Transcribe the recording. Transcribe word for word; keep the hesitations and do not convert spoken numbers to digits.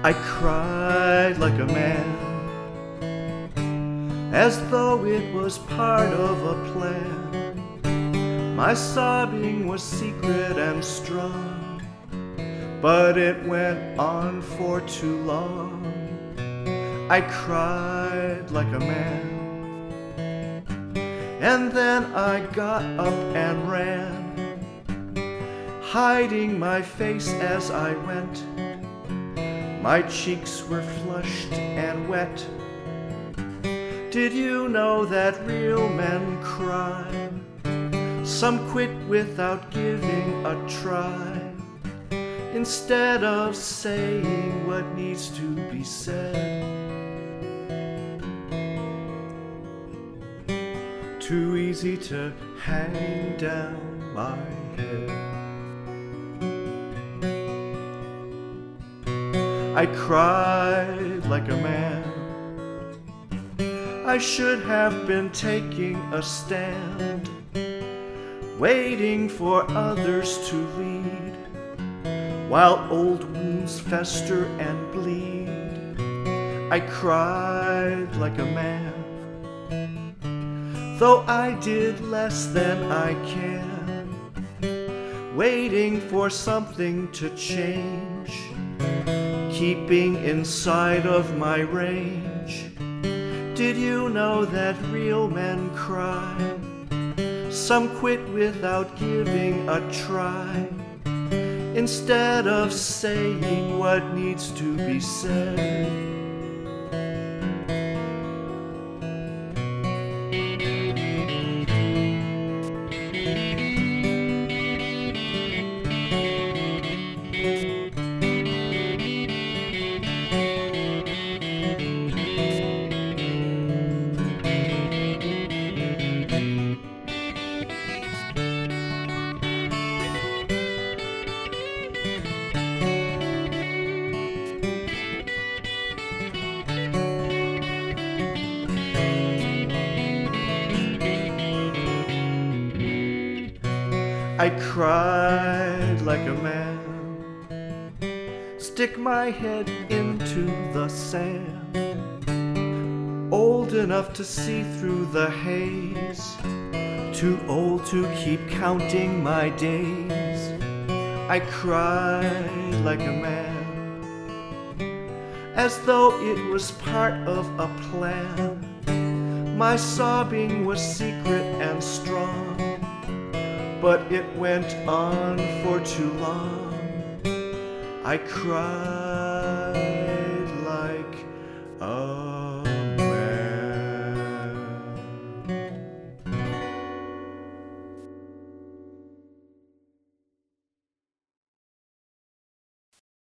I cried like a man, as though it was part of a plan. My sobbing was secret and strong, but it went on for too long. I cried like a man, and then I got up and ran, hiding my face as I went. My cheeks were flushed and wet. Did you know that real men cry? Some quit without giving a try, instead of saying what needs to be said. Too easy to hang down my head. I cried like a man. I should have been taking a stand, waiting for others to lead, while old wounds fester and bleed. I cried like a man, though I did less than I can, waiting for something to change, keeping inside of my range. Did you know that real men cry? Some quit without giving a try, instead of saying what needs to be said. I cried like a man, stick my head into the sand, old enough to see through the haze, too old to keep counting my days. I cried like a man, as though it was part of a plan. My sobbing was secret and strong, but it went on for too long. I cried like a